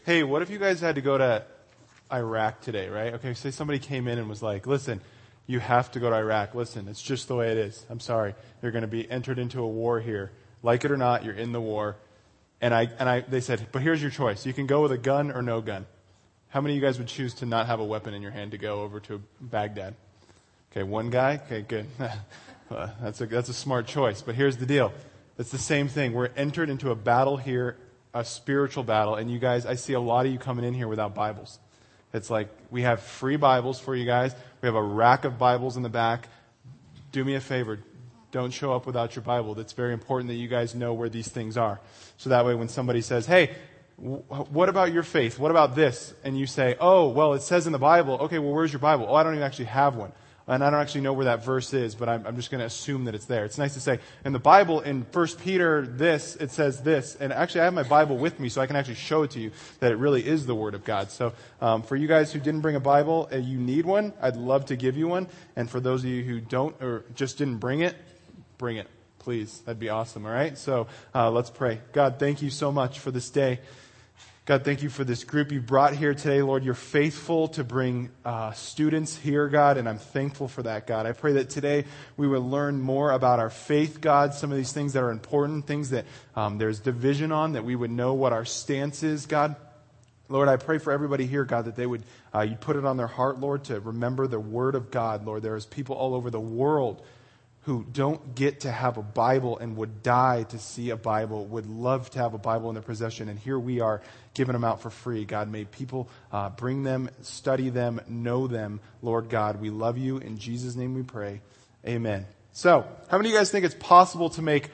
hey, what if you guys had to go to Iraq today, right? Okay, say somebody came in and was like, listen, you have to go to Iraq. Listen, it's just the way it is. I'm sorry. You're going to be entered into a war here. Like it or not, you're in the war. And they said, but here's your choice. You can go with a gun or no gun. How many of you guys would choose to not have a weapon in your hand to go over to Baghdad? Okay, one guy? Okay, good. That's a smart choice. But here's the deal. It's the same thing. We're entered into a battle here, a spiritual battle. And you guys, I see a lot of you coming in here without Bibles. It's like we have free Bibles for you guys. We have a rack of Bibles in the back. Do me a favor. Don't show up without your Bible. It's very important that you guys know where these things are. So that way when somebody says, hey, what about your faith? What about this? And you say, oh, well, it says in the Bible. Okay, well, where's your Bible? Oh, I don't even actually have one. And I don't actually know where that verse is, but I'm just going to assume that it's there. It's nice to say, in the Bible, in 1 Peter this, it says this. And actually, I have my Bible with me, so I can actually show it to you that it really is the Word of God. So for you guys who didn't bring a Bible, you need one. I'd love to give you one. And for those of you who don't or just didn't bring it, please. That'd be awesome, all right? So let's pray. God, thank you so much for this day. God, thank you for this group you brought here today. Lord, you're faithful to bring students here, God, and I'm thankful for that, God. I pray that today we would learn more about our faith, God, some of these things that are important, things that there's division on, that we would know what our stance is, God. Lord, I pray for everybody here, God, that they would, you'd put it on their heart, Lord, to remember the Word of God. Lord, there's people all over the world who don't get to have a Bible and would die to see a Bible, would love to have a Bible in their possession. And here we are giving them out for free. God, may people bring them, study them, know them. Lord God, we love you. In Jesus' name we pray. Amen. So, how many of you guys think it's possible to make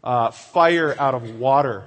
fire out of water?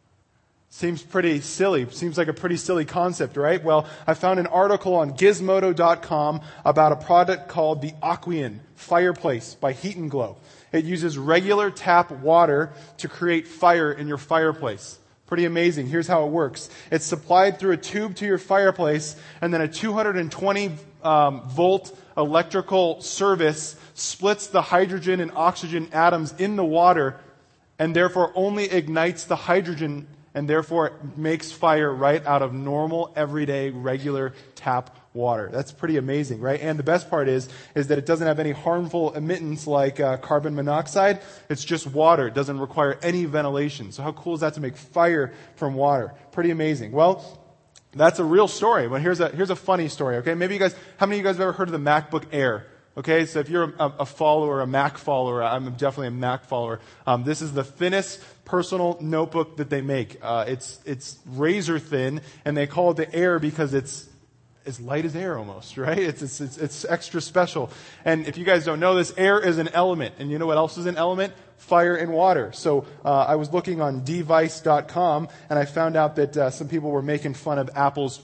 Seems pretty silly. Seems like a pretty silly concept, right? Well, I found an article on Gizmodo.com about a product called the Aqueon Fireplace by Heat and Glow. It uses regular tap water to create fire in your fireplace. Pretty amazing. Here's how it works. It's supplied through a tube to your fireplace, and then a 220 volt electrical service splits the hydrogen and oxygen atoms in the water, and therefore only ignites the hydrogen, and therefore it makes fire right out of normal, everyday, regular tap water. That's pretty amazing, right? And the best part is that it doesn't have any harmful emittance like carbon monoxide. It's just water. It doesn't require any ventilation. So how cool is that to make fire from water? Pretty amazing. Well, that's a real story. But here's a funny story, okay? Maybe how many of you guys have ever heard of the MacBook Air? Okay, so if you're a follower, a Mac follower, I'm definitely a Mac follower. This is the thinnest personal notebook that they make. It's razor thin, and they call it the Air because it's as light as air almost, right? It's extra special. And if you guys don't know this, air is an element. And you know what else is an element? Fire and water. So I was looking on device.com, and I found out that some people were making fun of Apple's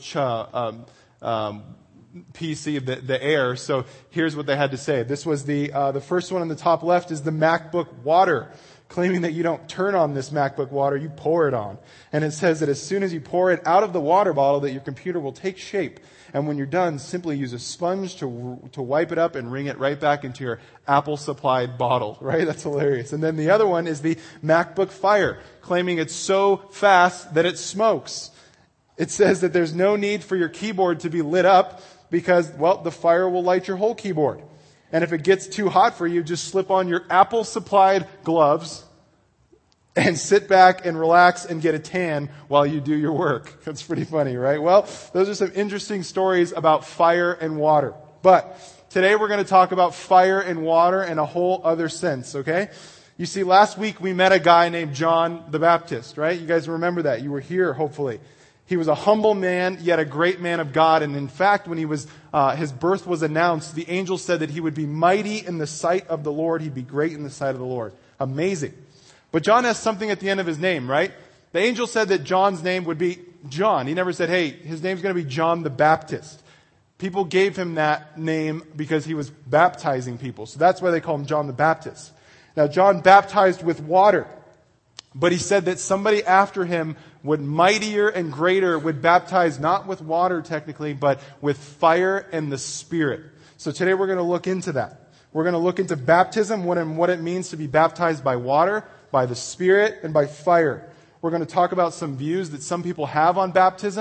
PC, the Air. So here's what they had to say. This was the first one on the top left is the MacBook Water, claiming that you don't turn on this MacBook Water, you pour it on. And it says that as soon as you pour it out of the water bottle, that your computer will take shape. And when you're done, simply use a sponge to wipe it up and wring it right back into your Apple-supplied bottle, right? That's hilarious. And then the other one is the MacBook Fire, claiming it's so fast that it smokes. It says that there's no need for your keyboard to be lit up because, well, the fire will light your whole keyboard. And if it gets too hot for you, just slip on your Apple-supplied gloves and sit back and relax and get a tan while you do your work. That's pretty funny, right? Well, those are some interesting stories about fire and water. But today we're going to talk about fire and water in a whole other sense, okay? You see, last week we met a guy named John the Baptist, right? You guys remember that. You were here, hopefully. He was a humble man, yet a great man of God. And in fact, when his birth was announced, the angel said that he would be mighty in the sight of the Lord. He'd be great in the sight of the Lord. Amazing. But John has something at the end of his name, right? The angel said that John's name would be John. He never said, hey, his name's going to be John the Baptist. People gave him that name because he was baptizing people. So that's why they call him John the Baptist. Now, John baptized with water. But he said that somebody after him mightier and greater would baptize not with water technically, but with fire and the Spirit. So today we're going to look into that. We're going to look into baptism, what it means to be baptized by water, by the Spirit, and by fire. We're going to talk about some views that some people have on baptism,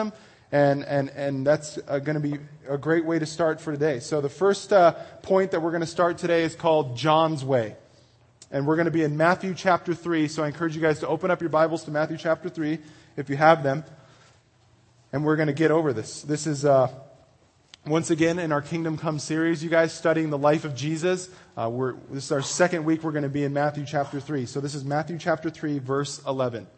And that's going to be a great way to start for today. So the first point that we're going to start today is called John's Way. And we're going to be in Matthew chapter 3. So I encourage you guys to open up your Bibles to Matthew chapter 3 if you have them. And we're going to get over this. This is, once again, in our Kingdom Come series, you guys, studying the life of Jesus. This is our second week. We're going to be in Matthew chapter 3. So this is Matthew chapter 3, verse 11.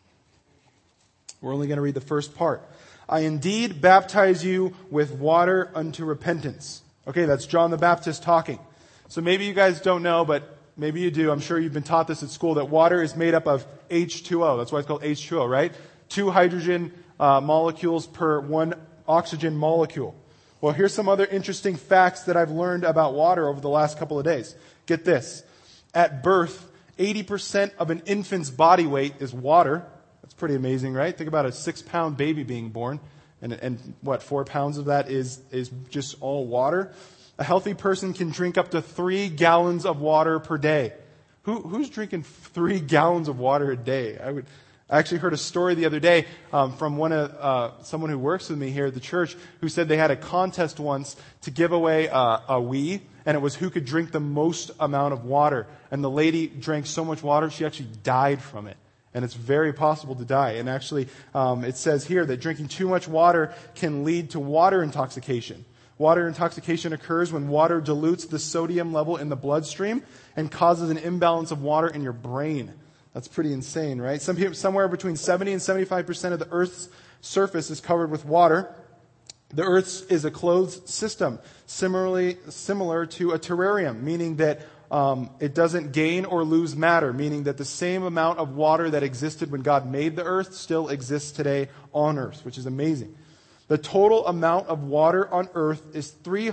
We're only going to read the first part. I indeed baptize you with water unto repentance. Okay, that's John the Baptist talking. So maybe you guys don't know, but maybe you do. I'm sure you've been taught this at school, that water is made up of H2O. That's why it's called H2O, right? 2 hydrogen molecules per 1 oxygen molecule. Well, here's some other interesting facts that I've learned about water over the last couple of days. Get this. At birth, 80% of an infant's body weight is water. That's pretty amazing, right? Think about a 6-pound baby being born. And what, 4 pounds of that is just all water? A healthy person can drink up to 3 gallons of water per day. Who's drinking 3 gallons of water a day? I actually heard a story the other day from someone who works with me here at the church who said they had a contest once to give away a Wii, and it was who could drink the most amount of water. And the lady drank so much water, she actually died from it. And it's very possible to die. And actually, it says here that drinking too much water can lead to water intoxication. Water intoxication occurs when water dilutes the sodium level in the bloodstream and causes an imbalance of water in your brain. That's pretty insane, right? Somewhere between 70 and 75% of the Earth's surface is covered with water. The Earth is a closed system, similar to a terrarium, meaning that it doesn't gain or lose matter, meaning that the same amount of water that existed when God made the Earth still exists today on Earth, which is amazing. The total amount of water on Earth is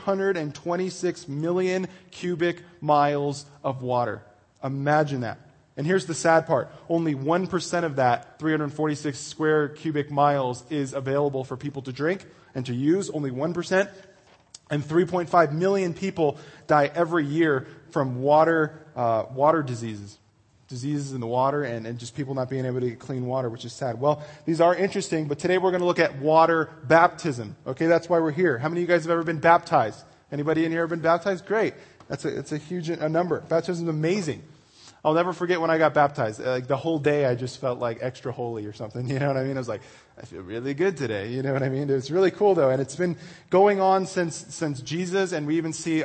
326 million cubic miles of water. Imagine that. And here's the sad part. Only 1% of that 346 square cubic miles is available for people to drink and to use. Only 1%. And 3.5 million people die every year from water diseases. Diseases in the water and just people not being able to get clean water, which is sad. Well, these are interesting, but today we're going to look at water baptism. Okay, that's why we're here. How many of you guys have ever been baptized? Anybody in here ever been baptized? Great. It's a huge number. Baptism is amazing. I'll never forget when I got baptized. Like the whole day I just felt like extra holy or something. You know what I mean? I was like, I feel really good today. You know what I mean? It's really cool though. And it's been going on since Jesus, and we even see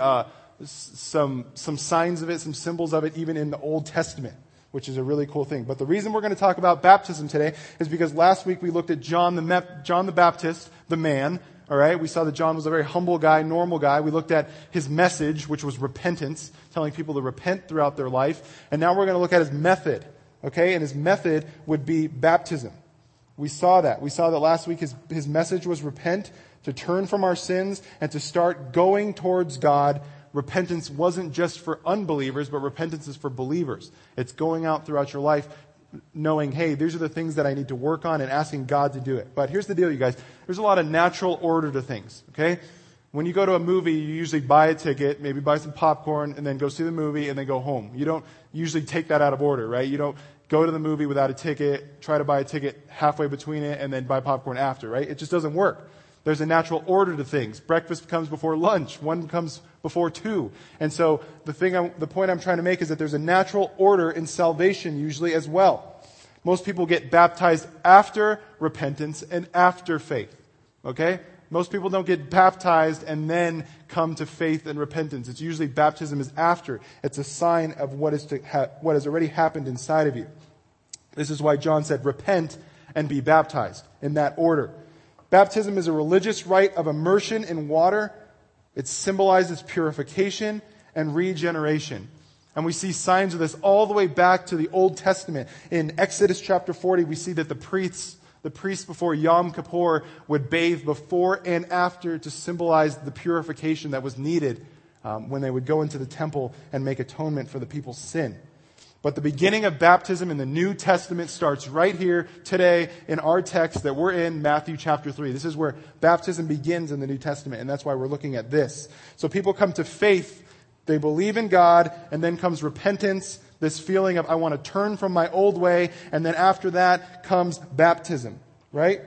some signs of it, some symbols of it even in the Old Testament, which is a really cool thing. But the reason we're going to talk about baptism today is because last week we looked at John the Baptist, the man. All right, we saw that John was a very humble guy, normal guy. We looked at his message, which was repentance, telling people to repent throughout their life. And now we're going to look at his method. Okay, and his method would be baptism. We saw that. We saw that last week his message was repent, to turn from our sins, and to start going towards God. Repentance wasn't just for unbelievers, but repentance is for believers. It's going out throughout your life knowing, hey, these are the things that I need to work on, and asking God to do it. But here's the deal, you guys. There's a lot of natural order to things, okay? When you go to a movie, you usually buy a ticket, maybe buy some popcorn, and then go see the movie, and then go home. You don't usually take that out of order, right? You don't go to the movie without a ticket, try to buy a ticket halfway between it, and then buy popcorn after, right? It just doesn't work. There's a natural order to things. Breakfast comes before lunch. One comes before 2. And so the point I'm trying to make is that there's a natural order in salvation usually as well. Most people get baptized after repentance and after faith. Okay? Most people don't get baptized and then come to faith and repentance. It's usually baptism is after. It's a sign of what has already happened inside of you. This is why John said, repent and be baptized in that order. Baptism is a religious rite of immersion in water. It symbolizes purification and regeneration. And we see signs of this all the way back to the Old Testament. In Exodus chapter 40, we see that the priests before Yom Kippur would bathe before and after to symbolize the purification that was needed when they would go into the temple and make atonement for the people's sin. But the beginning of baptism in the New Testament starts right here today in our text that we're in, Matthew chapter 3. This is where baptism begins in the New Testament, and that's why we're looking at this. So people come to faith, they believe in God, and then comes repentance, this feeling of I want to turn from my old way, and then after that comes baptism, right?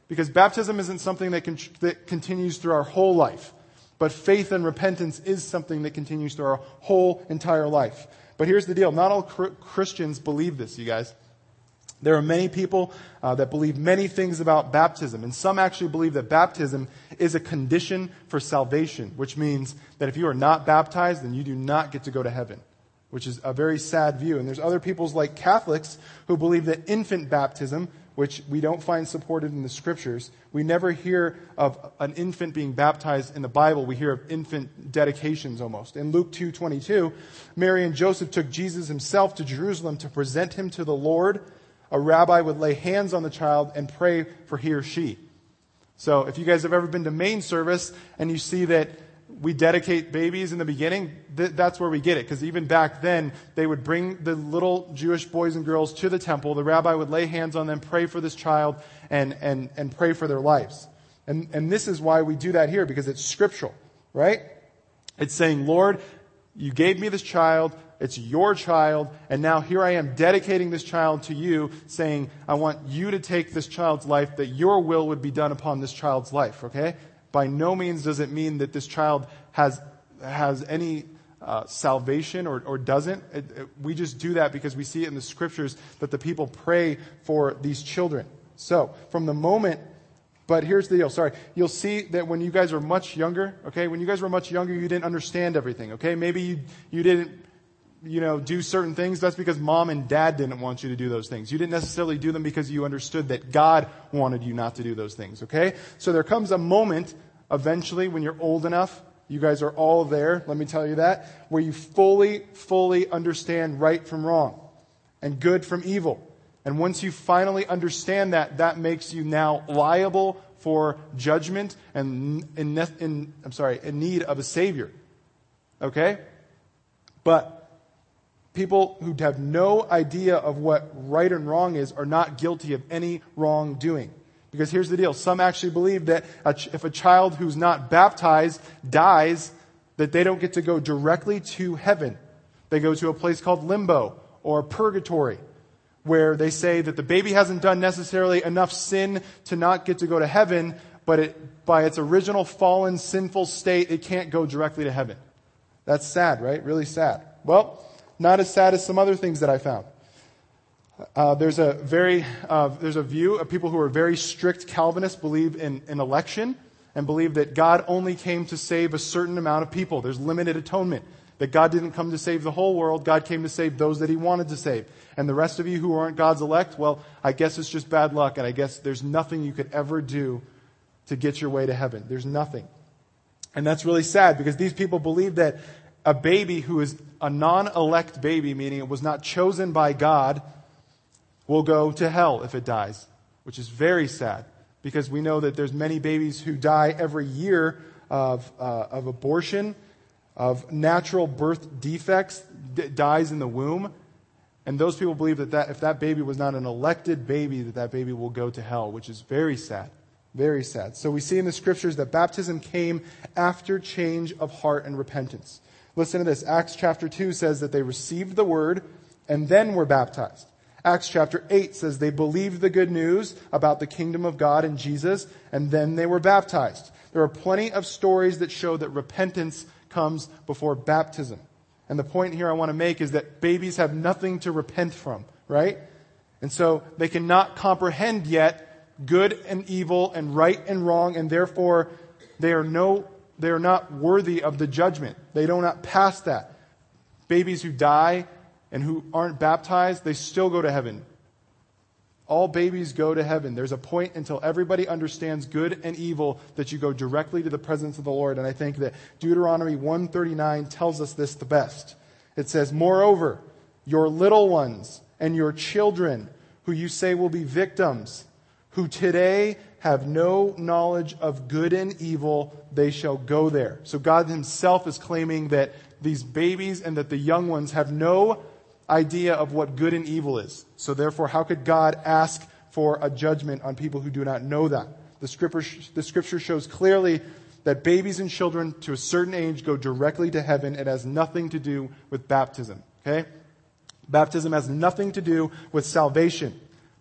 Because baptism isn't something that continues through our whole life. But faith and repentance is something that continues through our whole entire life. But here's the deal. Not all Christians believe this, you guys. There are many people that believe many things about baptism. And some actually believe that baptism is a condition for salvation. Which means that if you are not baptized, then you do not get to go to heaven. Which is a very sad view. And there's other peoples like Catholics who believe that infant baptism, which we don't find supported in the scriptures. We never hear of an infant being baptized in the Bible. We hear of infant dedications almost. In Luke 2:22, Mary and Joseph took Jesus himself to Jerusalem to present him to the Lord. A rabbi would lay hands on the child and pray for he or she. So if you guys have ever been to main service and you see that we dedicate babies in the beginning, that's where we get it. Because even back then, they would bring the little Jewish boys and girls to the temple. The rabbi would lay hands on them, pray for this child, and pray for their lives. And this is why we do that here, because it's scriptural, right? It's saying, Lord, you gave me this child, it's your child, and now here I am dedicating this child to you, saying, I want you to take this child's life, that your will would be done upon this child's life, okay? By no means does it mean that this child has any salvation or doesn't. We just do that because we see it in the scriptures that the people pray for these children. So, from the moment, but here's the deal, you'll see that when you guys are much younger, okay, when you guys were much younger, you didn't understand everything, okay? Maybe you didn't, do certain things. That's because mom and dad didn't want you to do those things. You didn't necessarily do them because you understood that God wanted you not to do those things, okay? So there comes a moment, eventually, when you're old enough, you guys are all there, let me tell you that, where you fully understand right from wrong and good from evil. And once you finally understand that makes you now liable for judgment and in need of a Savior. Okay? But people who have no idea of what right and wrong is are not guilty of any wrongdoing. Because here's the deal. Some actually believe that if a child who's not baptized dies, that they don't get to go directly to heaven. They go to a place called limbo or purgatory, where they say that the baby hasn't done necessarily enough sin to not get to go to heaven, but by its original fallen, sinful state, it can't go directly to heaven. That's sad, right? Really sad. Well, not as sad as some other things that I found. There's a view of people who are very strict Calvinists believe in election and believe that God only came to save a certain amount of people. There's limited atonement. That God didn't come to save the whole world. God came to save those that he wanted to save. And the rest of you who aren't God's elect, well, I guess it's just bad luck. And I guess there's nothing you could ever do to get your way to heaven. There's nothing. And that's really sad because these people believe that a baby who is a non-elect baby, meaning it was not chosen by God, will go to hell if it dies, which is very sad because we know that there's many babies who die every year of abortion, of natural birth defects, dies in the womb. And those people believe that if that baby was not an elected baby, that baby will go to hell, which is very sad. Very sad. So we see in the scriptures that baptism came after change of heart and repentance. Listen to this. Acts chapter 2 says that they received the word and then were baptized. Acts chapter 8 says they believed the good news about the kingdom of God and Jesus, and then they were baptized. There are plenty of stories that show that repentance comes before baptism. And the point here I want to make is that babies have nothing to repent from, right? And so they cannot comprehend yet good and evil and right and wrong, and therefore they are not worthy of the judgment. They do not pass that. Babies who die and who aren't baptized, they still go to heaven. All babies go to heaven. There's a point until everybody understands good and evil that you go directly to the presence of the Lord. And I think that Deuteronomy 1:39 tells us this the best. It says, "Moreover, your little ones and your children, who you say will be victims, who today have no knowledge of good and evil, they shall go there." So God himself is claiming that these babies and that the young ones have no idea of what good and evil is. So therefore, how could God ask for a judgment on people who do not know that? The scripture shows clearly that babies and children to a certain age go directly to heaven. It has nothing to do with baptism. Okay? Baptism has nothing to do with salvation.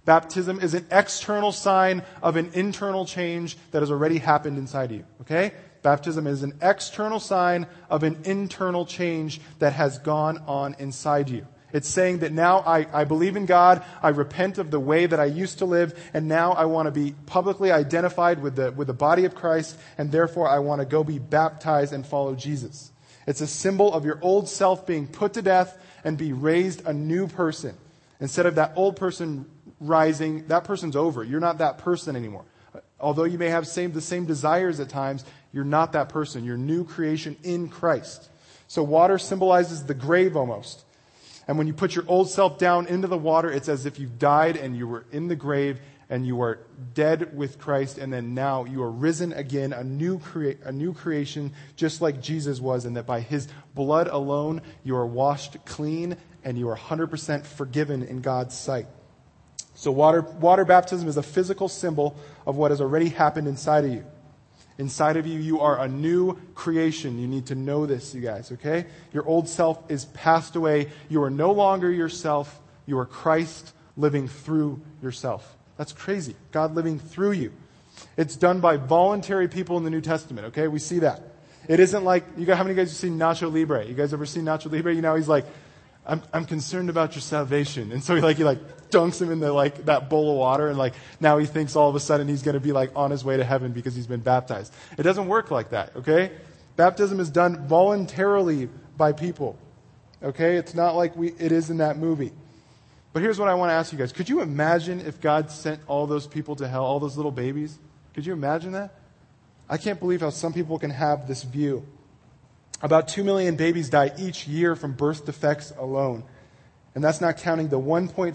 Baptism is an external sign of an internal change that has already happened inside you. Okay? Baptism is an external sign of an internal change that has gone on inside you. It's saying that now I believe in God, I repent of the way that I used to live, and now I want to be publicly identified with the body of Christ, and therefore I want to go be baptized and follow Jesus. It's a symbol of your old self being put to death and be raised a new person. Instead of that old person rising, that person's over. You're not that person anymore. Although you may have the same desires at times, you're not that person. You're new creation in Christ. So water symbolizes the grave almost. And when you put your old self down into the water, it's as if you died and you were in the grave and you are dead with Christ, and then now you are risen again, a new creation, just like Jesus was, and that by His blood alone you are washed clean and you are 100% forgiven in God's sight. So water baptism is a physical symbol of what has already happened inside of you. Inside of you, you are a new creation. You need to know this, you guys, okay? Your old self is passed away. You are no longer yourself. You are Christ living through yourself. That's crazy. God living through you. It's done by voluntary people in the New Testament, okay? We see that. It isn't like, how many of you guys have seen Nacho Libre? You guys ever seen Nacho Libre? You know, he's like, I'm concerned about your salvation. And so he dunks him in that bowl of water, and now he thinks all of a sudden he's going to be on his way to heaven because he's been baptized. It doesn't work like that, okay? Baptism is done voluntarily by people. Okay? It's not like it is in that movie. But here's what I want to ask you guys. Could you imagine if God sent all those people to hell, all those little babies? Could you imagine that? I can't believe how some people can have this view. About 2 million babies die each year from birth defects alone. And that's not counting the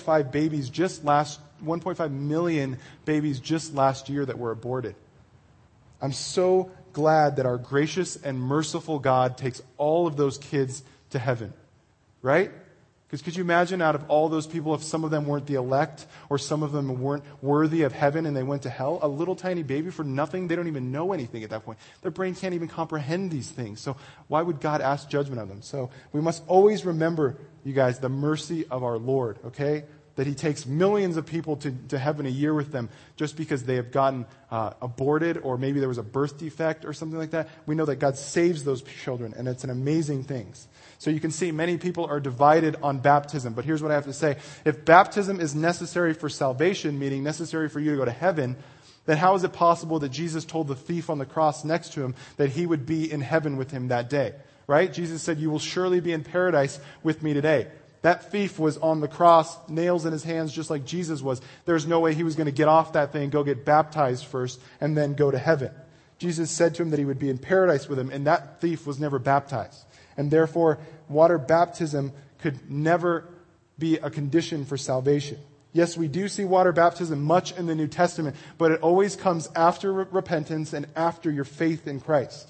1.5 million babies just last year that were aborted. I'm so glad that our gracious and merciful God takes all of those kids to heaven. Right? Because could you imagine out of all those people, if some of them weren't the elect, or some of them weren't worthy of heaven and they went to hell? A little tiny baby for nothing, they don't even know anything at that point. Their brain can't even comprehend these things. So why would God ask judgment of them? So we must always remember, you guys, the mercy of our Lord, okay? That He takes millions of people to heaven a year with them just because they have gotten aborted, or maybe there was a birth defect or something like that. We know that God saves those children, and it's an amazing thing. So you can see many people are divided on baptism. But here's what I have to say. If baptism is necessary for salvation, meaning necessary for you to go to heaven, then how is it possible that Jesus told the thief on the cross next to him that he would be in heaven with him that day? Right? Jesus said, "You will surely be in paradise with me today." That thief was on the cross, nails in his hands, just like Jesus was. There's no way he was going to get off that thing, go get baptized first, and then go to heaven. Jesus said to him that he would be in paradise with him, and that thief was never baptized. And therefore, water baptism could never be a condition for salvation. Yes, we do see water baptism much in the New Testament, but it always comes after repentance and after your faith in Christ.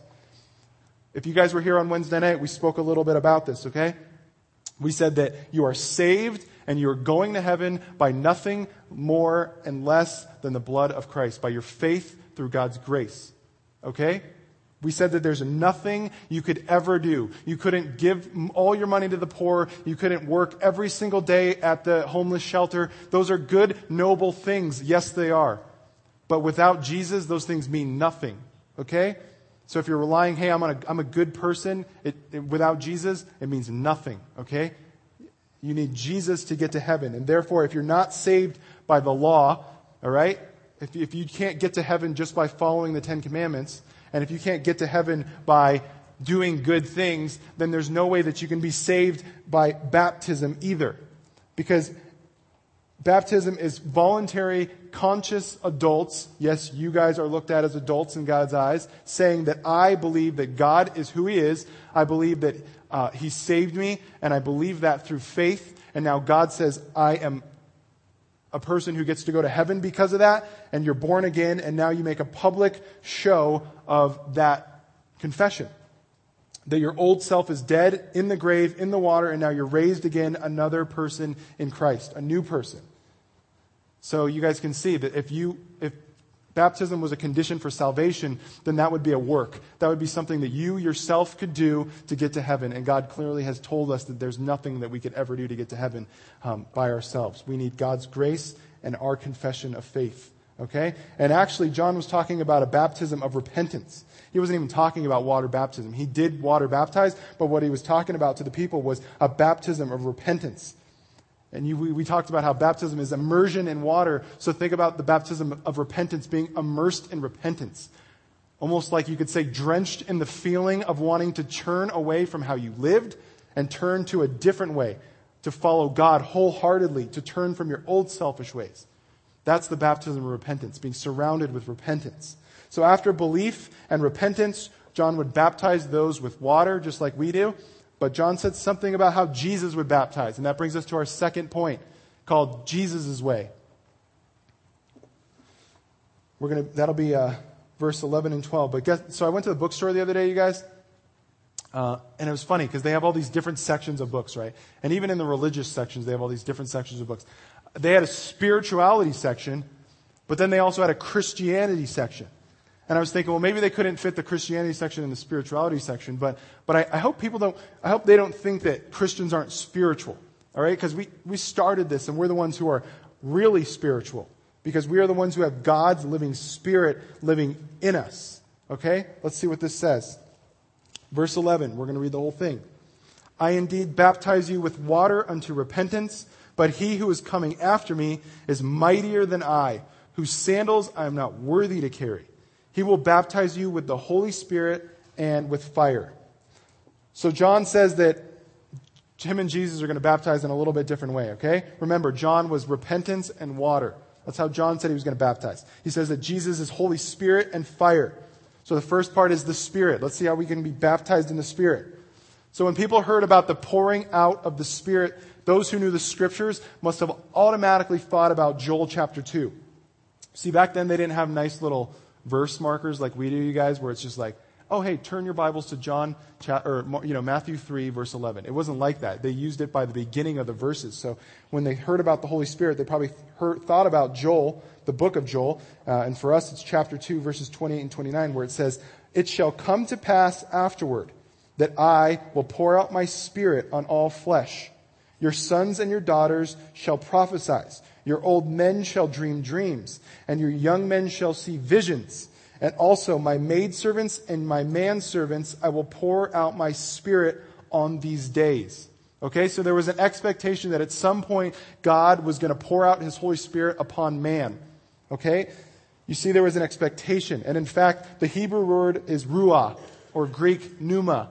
If you guys were here on Wednesday night, we spoke a little bit about this, okay? We said that you are saved and you are going to heaven by nothing more and less than the blood of Christ, by your faith through God's grace. Okay? We said that there's nothing you could ever do. You couldn't give all your money to the poor. You couldn't work every single day at the homeless shelter. Those are good, noble things. Yes, they are. But without Jesus, those things mean nothing. Okay? So if you're relying, hey, I'm a good person, without Jesus, it means nothing. Okay? You need Jesus to get to heaven. And therefore, if you're not saved by the law, all right? If you can't get to heaven just by following the Ten Commandments, and if you can't get to heaven by doing good things, then there's no way that you can be saved by baptism either. Because baptism is voluntary, conscious adults. Yes, you guys are looked at as adults in God's eyes, saying that I believe that God is who He is. I believe that He saved me, and I believe that through faith. And now God says, I am a person who gets to go to heaven because of that, and you're born again, and now you make a public show of that confession. That your old self is dead, in the grave, in the water, and now you're raised again, another person in Christ, a new person. So you guys can see that if baptism was a condition for salvation, then that would be a work. That would be something that you yourself could do to get to heaven. And God clearly has told us that there's nothing that we could ever do to get to heaven by ourselves. We need God's grace and our confession of faith. Okay? And actually, John was talking about a baptism of repentance. He wasn't even talking about water baptism. He did water baptize, but what he was talking about to the people was a baptism of repentance. And we talked about how baptism is immersion in water. So think about the baptism of repentance being immersed in repentance. Almost like you could say drenched in the feeling of wanting to turn away from how you lived and turn to a different way, to follow God wholeheartedly, to turn from your old selfish ways. That's the baptism of repentance, being surrounded with repentance. So after belief and repentance, John would baptize those with water, just like we do. But John said something about how Jesus would baptize. And that brings us to our second point, called Jesus' way. That'll be verse 11 and 12. So I went to the bookstore the other day, you guys. And it was funny because they have all these different sections of books, right? And even in the religious sections, they have all these different sections of books. They had a spirituality section, but then they also had a Christianity section. And I was thinking, well, maybe they couldn't fit the Christianity section in the spirituality section, but I hope they don't think that Christians aren't spiritual. All right? Because we started this and we're the ones who are really spiritual. Because we are the ones who have God's living Spirit living in us. Okay? Let's see what this says. Verse 11, we're going to read the whole thing. I indeed baptize you with water unto repentance, but he who is coming after me is mightier than I, whose sandals I am not worthy to carry. He will baptize you with the Holy Spirit and with fire. So John says that him and Jesus are going to baptize in a little bit different way, okay? Remember, John was repentance and water. That's how John said he was going to baptize. He says that Jesus is Holy Spirit and fire. So the first part is the Spirit. Let's see how we can be baptized in the Spirit. So when people heard about the pouring out of the Spirit, those who knew the Scriptures must have automatically thought about Joel chapter 2. See, back then they didn't have nice little verse markers like we do, you guys, where it's just like, oh, hey, turn your Bibles to Matthew 3, verse 11. It wasn't like that. They used it by the beginning of the verses. So when they heard about the Holy Spirit, they probably thought about Joel, the book of Joel. And for us, it's chapter 2, verses 28 and 29, where it says, it shall come to pass afterward that I will pour out my Spirit on all flesh. Your sons and your daughters shall prophesy. Your old men shall dream dreams, and your young men shall see visions. And also my maidservants and my manservants, I will pour out my Spirit on these days. Okay, so there was an expectation that at some point God was going to pour out His Holy Spirit upon man. Okay, you see there was an expectation. And in fact, the Hebrew word is ruah, or Greek pneuma.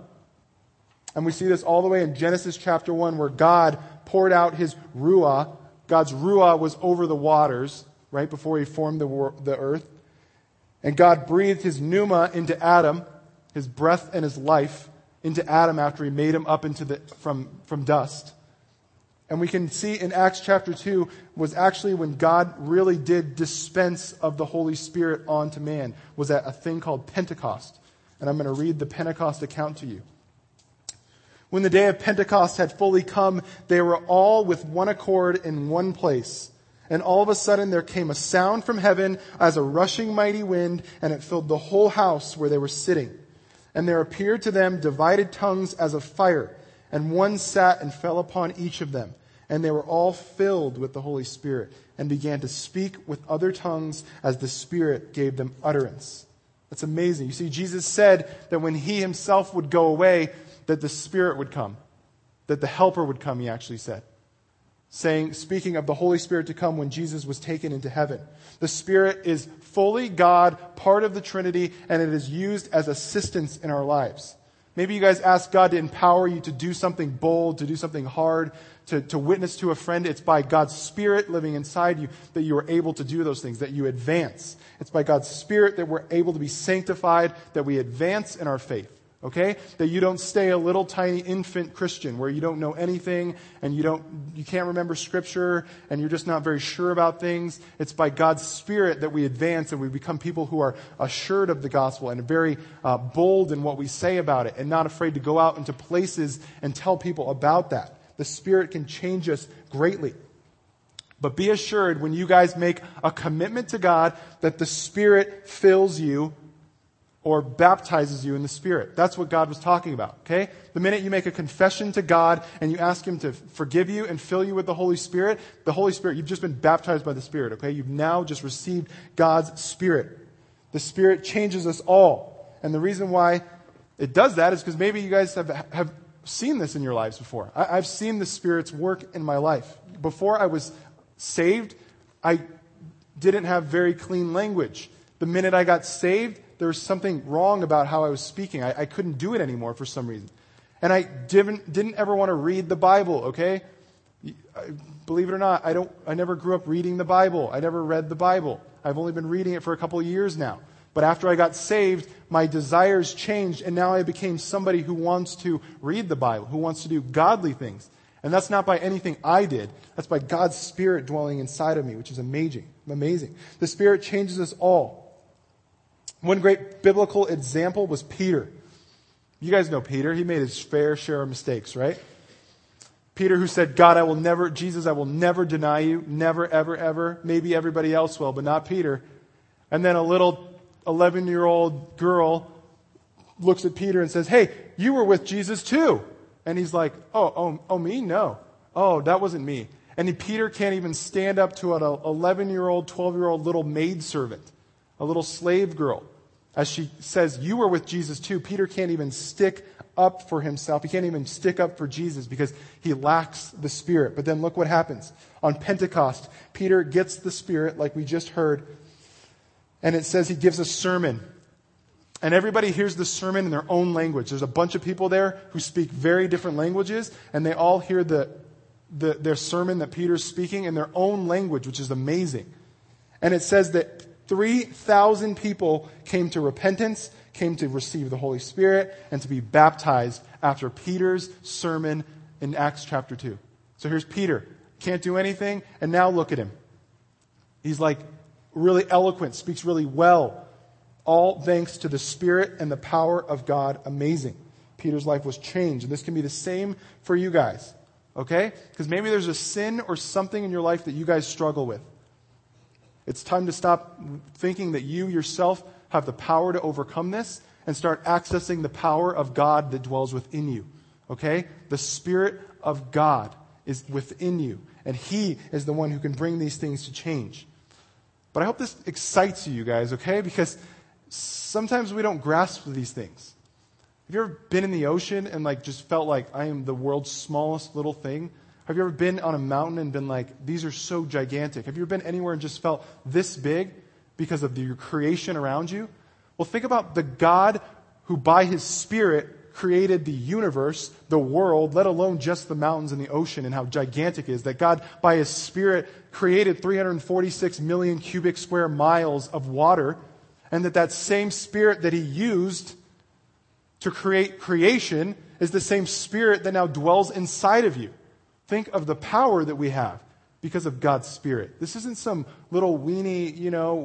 And we see this all the way in Genesis chapter 1, where God poured out His ruah. God's ruah was over the waters, right before He formed the earth. And God breathed His pneuma into Adam, His breath and His life into Adam after He made him up from dust. And we can see in Acts chapter 2 was actually when God really did dispense of the Holy Spirit onto man, was at a thing called Pentecost. And I'm going to read the Pentecost account to you. When the day of Pentecost had fully come, they were all with one accord in one place. And all of a sudden there came a sound from heaven as a rushing mighty wind, and it filled the whole house where they were sitting. And there appeared to them divided tongues as of fire, and one sat and fell upon each of them. And they were all filled with the Holy Spirit, and began to speak with other tongues as the Spirit gave them utterance. That's amazing. You see, Jesus said that when He Himself would go away, that the Spirit would come, that the Helper would come, He actually said. Speaking of the Holy Spirit to come when Jesus was taken into heaven. The Spirit is fully God, part of the Trinity, and it is used as assistance in our lives. Maybe you guys ask God to empower you to do something bold, to do something hard, to witness to a friend. It's by God's Spirit living inside you that you are able to do those things, that you advance. It's by God's Spirit that we're able to be sanctified, that we advance in our faith. Okay? That you don't stay a little tiny infant Christian where you don't know anything and you can't remember Scripture and you're just not very sure about things. It's by God's Spirit that we advance and we become people who are assured of the gospel and very bold in what we say about it and not afraid to go out into places and tell people about that. The Spirit can change us greatly. But be assured when you guys make a commitment to God that the Spirit fills you, or baptizes you in the Spirit. That's what God was talking about, okay? The minute you make a confession to God and you ask Him to forgive you and fill you with the Holy Spirit, you've just been baptized by the Spirit, okay? You've now just received God's Spirit. The Spirit changes us all. And the reason why it does that is because maybe you guys have seen this in your lives before. I've seen the Spirit's work in my life. Before I was saved, I didn't have very clean language. The minute I got saved, there was something wrong about how I was speaking. I couldn't do it anymore for some reason. And I didn't ever want to read the Bible, okay? Believe it or not, I never grew up reading the Bible. I never read the Bible. I've only been reading it for a couple of years now. But after I got saved, my desires changed, and now I became somebody who wants to read the Bible, who wants to do godly things. And that's not by anything I did. That's by God's Spirit dwelling inside of me, which is amazing. The Spirit changes us all. One great biblical example was Peter. You guys know Peter. He made his fair share of mistakes, right? Peter who said, Jesus, I will never deny you. Never, ever, ever. Maybe everybody else will, but not Peter. And then a little 11-year-old girl looks at Peter and says, hey, you were with Jesus too. And he's like, oh, me? No. Oh, that wasn't me. And Peter can't even stand up to an 11-year-old, 12-year-old little maidservant, a little slave girl. As she says, you were with Jesus too. Peter can't even stick up for himself. He can't even stick up for Jesus because he lacks the Spirit. But then look what happens. On Pentecost, Peter gets the Spirit like we just heard. And it says he gives a sermon. And everybody hears the sermon in their own language. There's a bunch of people there who speak very different languages. And they all hear their sermon that Peter's speaking in their own language, which is amazing. And it says that 3,000 people came to repentance, came to receive the Holy Spirit, and to be baptized after Peter's sermon in Acts chapter 2. So here's Peter. Can't do anything, and now look at him. He's like really eloquent, speaks really well. All thanks to the Spirit and the power of God. Amazing. Peter's life was changed. And this can be the same for you guys. Okay? Because maybe there's a sin or something in your life that you guys struggle with. It's time to stop thinking that you yourself have the power to overcome this and start accessing the power of God that dwells within you. Okay? The Spirit of God is within you. And He is the one who can bring these things to change. But I hope this excites you guys, okay? Because sometimes we don't grasp these things. Have you ever been in the ocean and just felt like I am the world's smallest little thing? Have you ever been on a mountain and been like, these are so gigantic? Have you ever been anywhere and just felt this big because of your creation around you? Well, think about the God who by His Spirit created the universe, the world, let alone just the mountains and the ocean and how gigantic it is. That God by His Spirit created 346 million cubic square miles of water, and that same Spirit that He used to create creation is the same Spirit that now dwells inside of you. Think of the power that we have because of God's Spirit. This isn't some little weenie,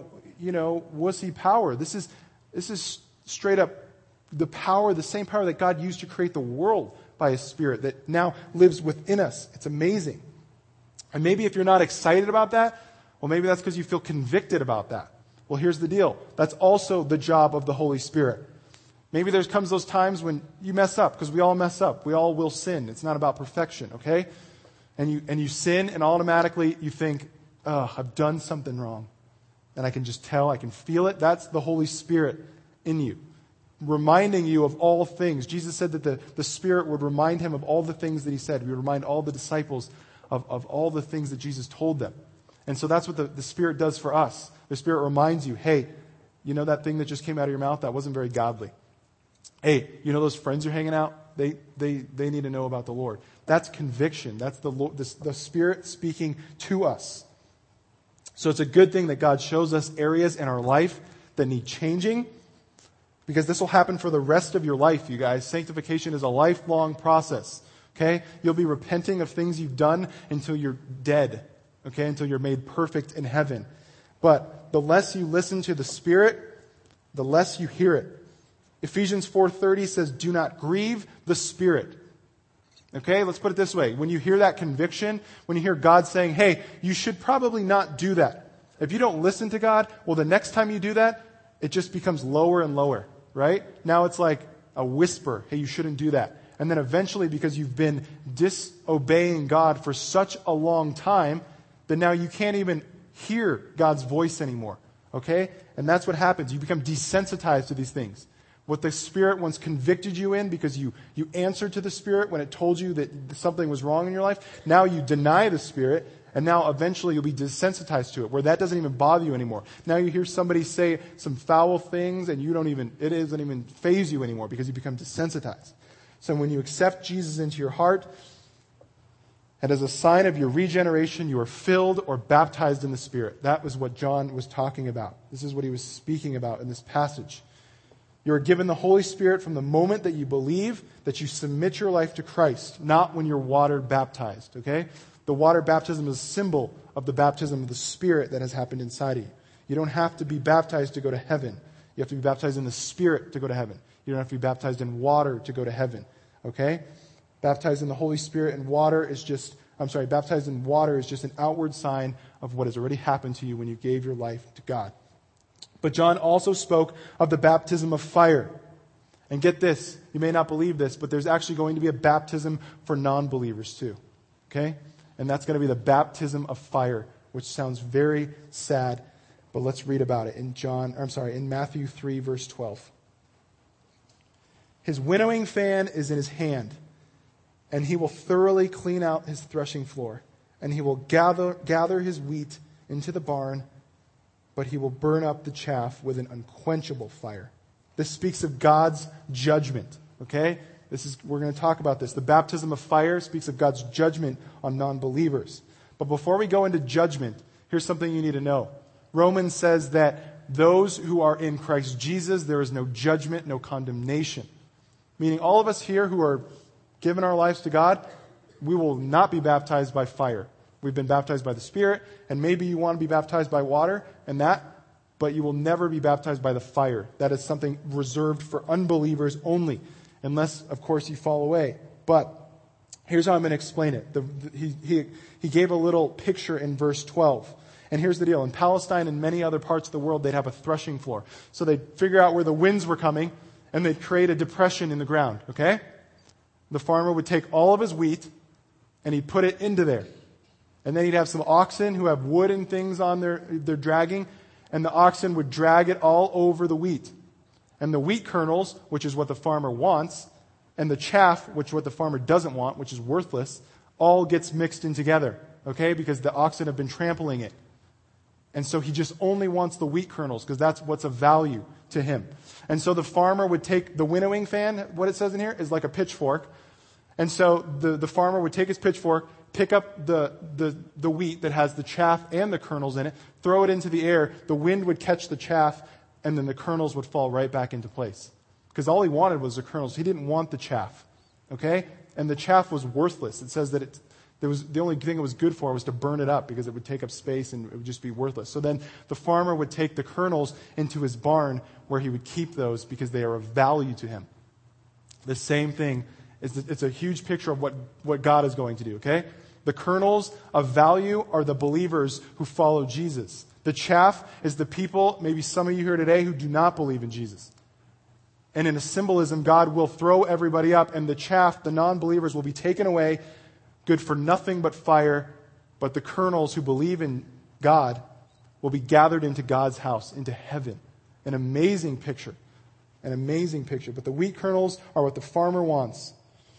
wussy power. This is straight up the power, the same power that God used to create the world by His Spirit that now lives within us. It's amazing. And maybe if you're not excited about that, well, maybe that's because you feel convicted about that. Well, here's the deal. That's also the job of the Holy Spirit. Maybe there comes those times when you mess up, because we all mess up. We all will sin. It's not about perfection, okay? And you sin, and automatically you think, I've done something wrong. And I can just tell, I can feel it. That's the Holy Spirit in you, reminding you of all things. Jesus said that the Spirit would remind him of all the things that He said. We would remind all the disciples of all the things that Jesus told them. And so that's what the Spirit does for us. The Spirit reminds you, hey, you know that thing that just came out of your mouth? That wasn't very godly. Hey, you know those friends you're hanging out? They need to know about the Lord. That's conviction. That's the Spirit speaking to us. So it's a good thing that God shows us areas in our life that need changing, because this will happen for the rest of your life, you guys. Sanctification is a lifelong process. Okay? You'll be repenting of things you've done until you're dead. Okay? Until you're made perfect in heaven. But the less you listen to the Spirit, the less you hear it. Ephesians 4:30 says, do not grieve the Spirit. Okay, let's put it this way. When you hear that conviction, when you hear God saying, hey, you should probably not do that. If you don't listen to God, well, the next time you do that, it just becomes lower and lower, right? Now it's like a whisper, hey, you shouldn't do that. And then eventually, because you've been disobeying God for such a long time, that now you can't even hear God's voice anymore. Okay? And that's what happens. You become desensitized to these things. What the Spirit once convicted you in because you answered to the Spirit when it told you that something was wrong in your life, now you deny the Spirit, and now eventually you'll be desensitized to it, where that doesn't even bother you anymore. Now you hear somebody say some foul things, and it doesn't even faze you anymore because you become desensitized. So when you accept Jesus into your heart, and as a sign of your regeneration, you are filled or baptized in the Spirit. That was what John was talking about. This is what he was speaking about in this passage. You are given the Holy Spirit from the moment that you believe, that you submit your life to Christ, not when you're water baptized, okay? The water baptism is a symbol of the baptism of the Spirit that has happened inside of you. You don't have to be baptized to go to heaven. You have to be baptized in the Spirit to go to heaven. You don't have to be baptized in water to go to heaven, okay? Baptized in the Holy Spirit and baptized in water is just an outward sign of what has already happened to you when you gave your life to God. But John also spoke of the baptism of fire. And get this, you may not believe this, but there's actually going to be a baptism for non-believers too. Okay? And that's going to be the baptism of fire, which sounds very sad, but let's read about it in Matthew 3 verse 12. His winnowing fan is in his hand, and he will thoroughly clean out his threshing floor, and he will gather his wheat into the barn, but he will burn up the chaff with an unquenchable fire. This speaks of God's judgment, okay? We're going to talk about this. The baptism of fire speaks of God's judgment on non-believers. But before we go into judgment, here's something you need to know. Romans says that those who are in Christ Jesus, there is no judgment, no condemnation. Meaning all of us here who are giving our lives to God, we will not be baptized by fire. We've been baptized by the Spirit, and maybe you want to be baptized by water, but you will never be baptized by the fire. That is something reserved for unbelievers only, unless, of course, you fall away. But here's how I'm going to explain it. He gave a little picture in verse 12. And here's the deal. In Palestine and many other parts of the world, they'd have a threshing floor. So they'd figure out where the winds were coming, and they'd create a depression in the ground, okay? The farmer would take all of his wheat, and he'd put it into there. And then he'd have some oxen who have wood and things on their dragging, and the oxen would drag it all over the wheat. And the wheat kernels, which is what the farmer wants, and the chaff, which is what the farmer doesn't want, which is worthless, all gets mixed in together, okay? Because the oxen have been trampling it. And so he just only wants the wheat kernels, because that's what's of value to him. And so the farmer would take the winnowing fan, what it says in here, is like a pitchfork. And so the farmer would take his pitchfork, pick up the wheat that has the chaff and the kernels in it, throw it into the air, the wind would catch the chaff, and then the kernels would fall right back into place. Because all he wanted was the kernels. He didn't want the chaff. Okay? And the chaff was worthless. It says that the only thing it was good for was to burn it up because it would take up space and it would just be worthless. So then the farmer would take the kernels into his barn where he would keep those because they are of value to him. The same thing. It's a huge picture of what God is going to do, okay? The kernels of value are the believers who follow Jesus. The chaff is the people, maybe some of you here today, who do not believe in Jesus. And in a symbolism, God will throw everybody up, and the chaff, the non-believers, will be taken away, good for nothing but fire. But the kernels who believe in God will be gathered into God's house, into heaven. An amazing picture. An amazing picture. But the wheat kernels are what the farmer wants.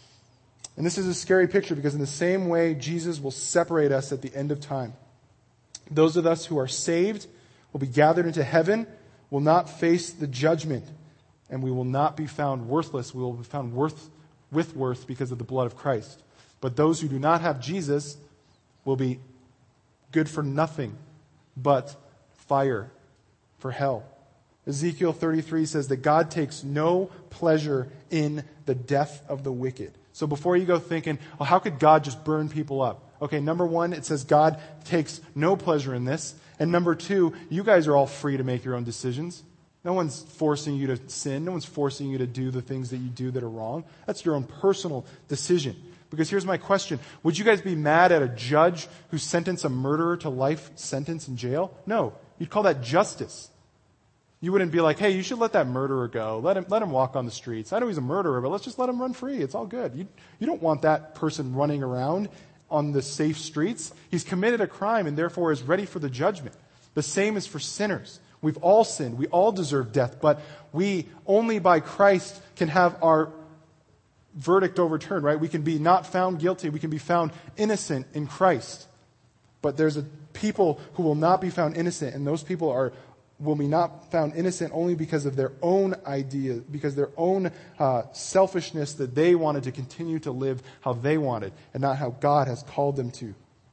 And this is a scary picture because in the same way, Jesus will separate us at the end of time. Those of us who are saved will be gathered into heaven, will not face the judgment, and we will not be found worthless. We will be found with worth because of the blood of Christ. But those who do not have Jesus will be good for nothing but fire, for hell. Ezekiel 33 says that God takes no pleasure in the death of the wicked. So before you go thinking, well, how could God just burn people up? Okay, number one, it says God takes no pleasure in this. And number two, you guys are all free to make your own decisions. No one's forcing you to sin. No one's forcing you to do the things that you do that are wrong. That's your own personal decision. Because here's my question. Would you guys be mad at a judge who sentenced a murderer to life sentence in jail? No. You'd call that justice. You wouldn't be like, hey, you should let that murderer go. Let him walk on the streets. I know he's a murderer, but let's just let him run free. It's all good. You don't want that person running around on the safe streets. He's committed a crime and therefore is ready for the judgment. The same is for sinners. We've all sinned. We all deserve death, but we only by Christ can have our verdict overturned, right? We can be not found guilty. We can be found innocent in Christ. But there's a people who will not be found innocent, and those people will be not found innocent only because of their own ideas, because their own selfishness that they wanted to continue to live how they wanted and not how God has called them to.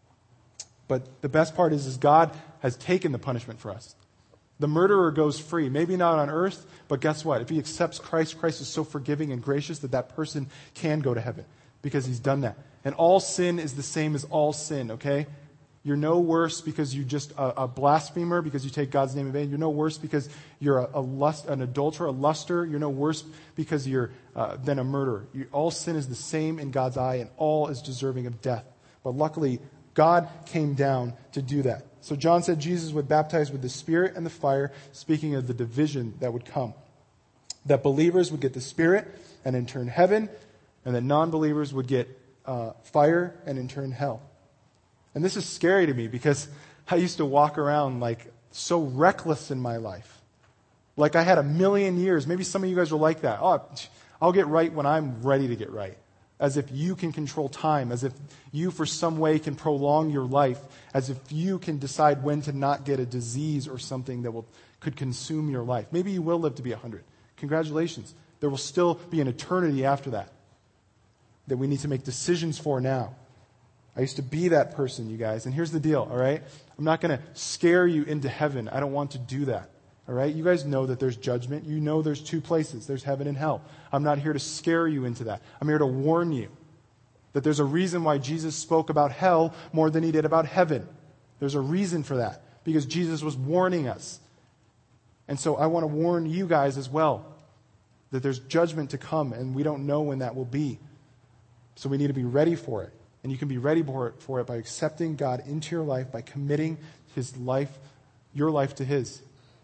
But the best part is God has taken the punishment for us. The murderer goes free, maybe not on earth, but guess what? If he accepts Christ, Christ is so forgiving and gracious that person can go to heaven because he's done that. And all sin is the same as all sin, okay? You're no worse because you're just a blasphemer, because you take God's name in vain. You're no worse because you're an adulterer, a luster. You're no worse because you're than a murderer. All sin is the same in God's eye, and all is deserving of death. But luckily, God came down to do that. So John said Jesus would baptize with the Spirit and the fire, speaking of the division that would come. That believers would get the Spirit and in turn heaven, and that non-believers would get fire and in turn hell. And this is scary to me because I used to walk around like so reckless in my life. Like I had 1,000,000 years. Maybe some of you guys are like that. Oh, I'll get right when I'm ready to get right. As if you can control time. As if you for some way can prolong your life. As if you can decide when to not get a disease or something that could consume your life. Maybe you will live to be 100. Congratulations. There will still be an eternity after that we need to make decisions for now. I used to be that person, you guys. And here's the deal, all right? I'm not going to scare you into heaven. I don't want to do that, all right? You guys know that there's judgment. You know there's two places. There's heaven and hell. I'm not here to scare you into that. I'm here to warn you that there's a reason why Jesus spoke about hell more than he did about heaven. There's a reason for that, because Jesus was warning us. And so I want to warn you guys as well that there's judgment to come, and we don't know when that will be. So we need to be ready for it. And you can be ready for it by accepting God into your life, by committing your life to his.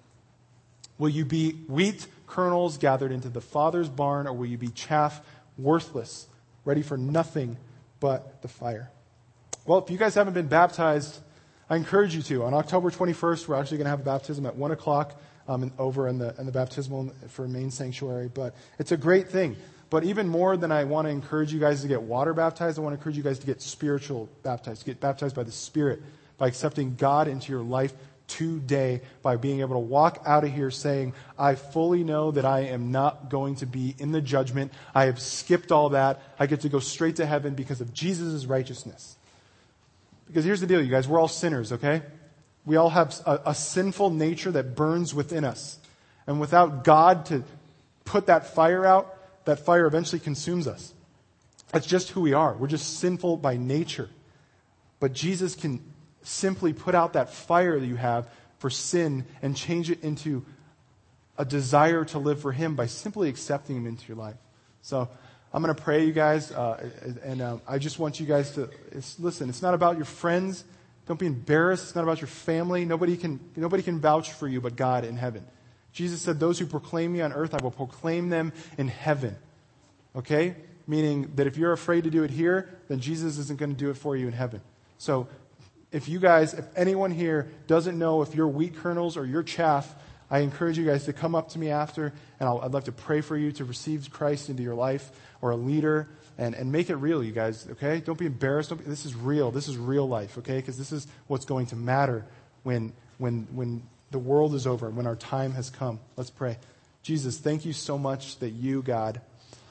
Will you be wheat kernels gathered into the Father's barn, or will you be chaff, worthless, ready for nothing but the fire? Well, if you guys haven't been baptized, I encourage you to. On October 21st, we're actually going to have a baptism at 1 o'clock over in the baptismal for main sanctuary. But it's a great thing. But even more than I want to encourage you guys to get water baptized, I want to encourage you guys to get spiritual baptized, to get baptized by the Spirit, by accepting God into your life today, by being able to walk out of here saying, I fully know that I am not going to be in the judgment. I have skipped all that. I get to go straight to heaven because of Jesus' righteousness. Because here's the deal, you guys. We're all sinners, okay? We all have a sinful nature that burns within us. And without God to put that fire out, that fire eventually consumes us. That's just who we are. We're just sinful by nature. But Jesus can simply put out that fire that you have for sin and change it into a desire to live for him by simply accepting him into your life. So I'm going to pray, you guys, and I just want you guys to listen. It's not about your friends. Don't be embarrassed. It's not about your family. Nobody can vouch for you but God in heaven. Jesus said, those who proclaim me on earth, I will proclaim them in heaven. Okay? Meaning that if you're afraid to do it here, then Jesus isn't going to do it for you in heaven. So if anyone here doesn't know if you're wheat kernels or you're chaff, I encourage you guys to come up to me after, and I'd love to pray for you to receive Christ into your life, or a leader, and make it real, you guys, okay? Don't be embarrassed. This is real. This is real life, okay? Because this is what's going to matter when the world is over, when our time has come. Let's pray. Jesus, thank you so much that you, God,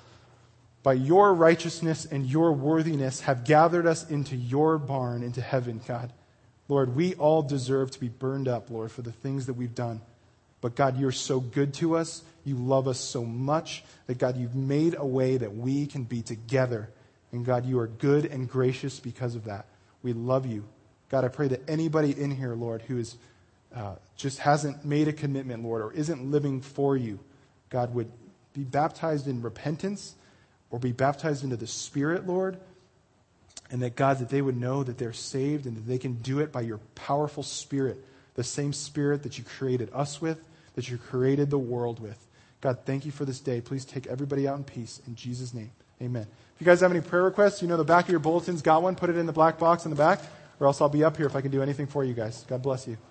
by your righteousness and your worthiness, have gathered us into your barn, into heaven, God. Lord, we all deserve to be burned up, Lord, for the things that we've done. But God, you're so good to us. You love us so much that, God, you've made a way that we can be together. And God, you are good and gracious because of that. We love you. God, I pray that anybody in here, Lord, who is just hasn't made a commitment, Lord, or isn't living for you, God, would be baptized in repentance or be baptized into the Spirit, Lord, and that, God, that they would know that they're saved and that they can do it by your powerful Spirit, the same Spirit that you created us with, that you created the world with. God, thank you for this day. Please take everybody out in peace. In Jesus' name, amen. If you guys have any prayer requests, you know the back of your bulletin's got one. Put it in the black box in the back, or else I'll be up here if I can do anything for you guys. God bless you.